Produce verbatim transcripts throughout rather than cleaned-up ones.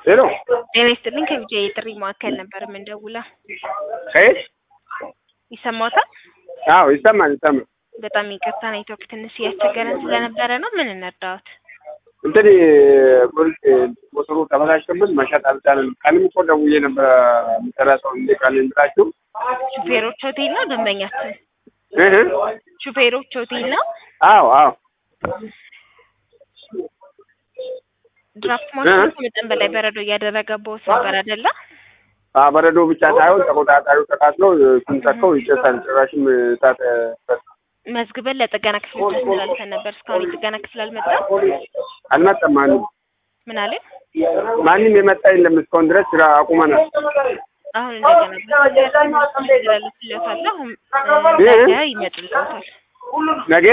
ሄሎ ጤና ይስጥልኝ ከቢጃ የጥሪ ማዕከል ነበር የምንደውለው። ከየት? ይሰማዎታል? አዎ ይሰማል ይሰማል። በጣም ይቅርታ ኔትወርክ ትንሽ እያስቸገረን ስለነበረ ነው። ምን እንርዳዎት? እንትን ፖሊስ ሞተሩ ተበላሽቶብን መሸጥ አልቻለም። ቀንም እኮ ደውዬ ነበር የሚሰራ ሰው እንዲቃልኝ ብላችሁ። ሹፌሮች ሆቴል ነው ደንበኛችን? እህ ሹፌሮች ሆቴል ነው? አዎ አዎ። ድራፍት ማሽኑ ከመጠን በላይ በረዶ እያደረገበት ነበር አይደለ? አዎ በረዶ ብቻ ሳይሆን ተቆጣጣሪው ተቃጥሎ ስንሰካው ይጨሳል። ጭራሽም እሳት መዝግበን ለጥገና ክፍሎች አስተላልፈን ነበር። እስካሁን የጥገና ክፍል አልመጣም? አልመጣም። ማንም ምን አለ? ማንም የመጣ የለም እስካሁን ድረስ ስራ አቁመናል። አሁን እንደገና በስለታለ አሁን ነገ ይመጡልዎታል። ነገ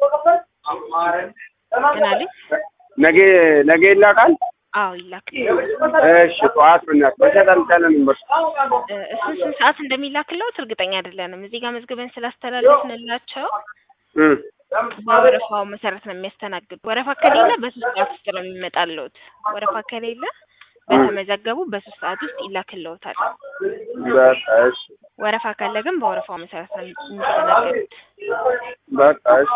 ምን አለ? ነገ ነገ ይላካል? አዎ ይላክ። እሺ ጠዋት ብናት መሸጥ አልቻለንም። በቃ እሱ ስንት ሰዓት እንደሚላክልዎት እርግጠኛ አይደለንም። እዚህ ጋር መዝግበን ስላስተላለፍንላቸው እ በወረፋው መሰረት ነው የሚያስተናግዱ። ወረፋ ከሌለ በሶስት ሰዓት ውስጥ ነው የሚመጣልዎት። ወረፋ ከሌለ በተመዘገቡ በሶስት ሰዓት ውስጥ ይላክልዎታል። በቃ እሺ። ወረፋ ካለ ግን በወረፋው መሰረት ነው የሚስተናገዱት። በቃ እሺ።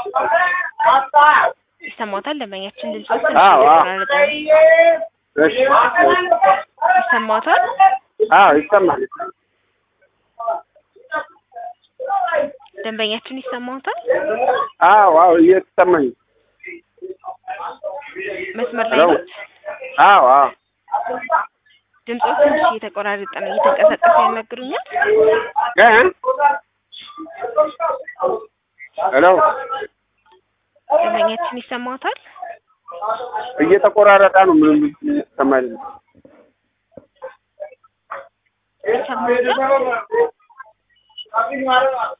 ይሰማዎታል? ደንበኛችን ድምጽ አዎ አዎ። እሺ ይሰማዎታል? አዎ ይሰማል። ደንበኛችን ይሰማዎታል? አዎ አዎ እየተሰማኝ። መስመር ላይ ነው? አዎ አዎ። ድምጽ ትንሽ እየተቆራረጠ ነው። እየተንቀሳቀሰ ያናግሩኛል? እ ሄሎ ደንበኛችን ይሰማዎታል? እየተቆራረጠ ነው። ምንም ይሰማል። ይሰማዎታል?